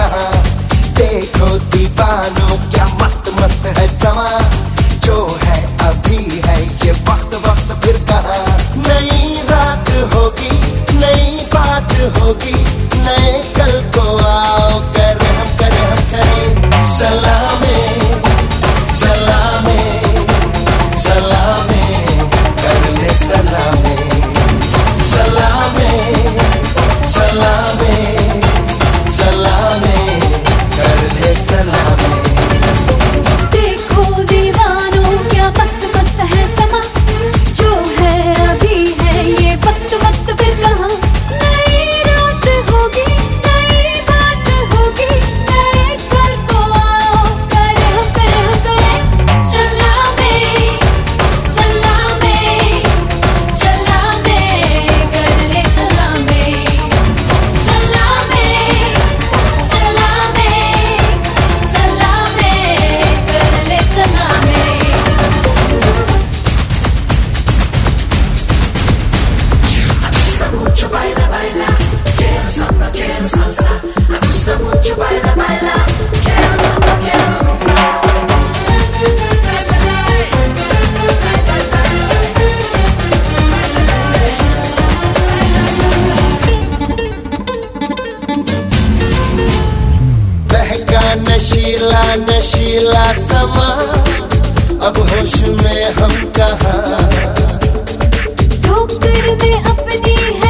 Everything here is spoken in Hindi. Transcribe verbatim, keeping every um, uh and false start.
कहाँ। देखो दीवानों क्या मस्त मस्त है समा, जो है अभी है ये वक्त वक्त फिर कहाँ। नई रात होगी नई बात होगी, नए कल को आओ करे हम करे हम करे। सलामे सलामे सलामे कर ले सलामे, सलामे सलामे सलामे कर ले सलामे। देखो दीवानों क्या मस्त मस्त है समा, जो है अभी है ये वक्त वक्त फिर कहाँ। नई रात होगी नई बात होगी, नए कल को आओ करे हम करे हम करे। सलामे सलामे सलामे कर ले सलामे, सलामे सलामे सलामे कर ले Salameh. Mucho baila, baila, quiero samba, quiero salsa. Me gusta mucho baila, baila, quiero samba, quiero rumba. La la la, la la la. बहका नशीला नशीला समा, अब होश में हम कहाँ। ठोकर में अपनी